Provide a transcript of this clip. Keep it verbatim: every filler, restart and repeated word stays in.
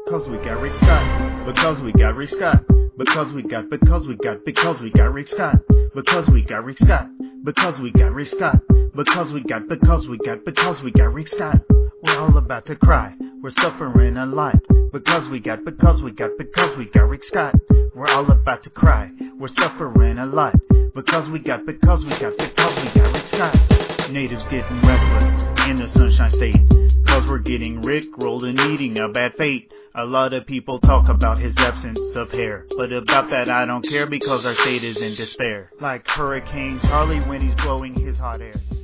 Cause we got Rick Scott. Because we got Rick Scott. Because we got, because we got, because we got Rick Scott. Because we got Rick Scott. Because we got Rick Scott. Because we got, because we got, because we got Rick Scott. We're all about to cry. We're suffering a lot. Because we got, because we got, because we got Rick Scott. We're all about to cry. We're suffering a lot. Because we got, because we got, because we got Rick Scott. Natives getting restless in the Sunshine State. Cause we're getting Rickrolled and meeting a bad fate. A lot of people talk about his absence of hair, but about that I don't care because our state is in despair. Like Hurricane Charlie when he's blowing his hot air.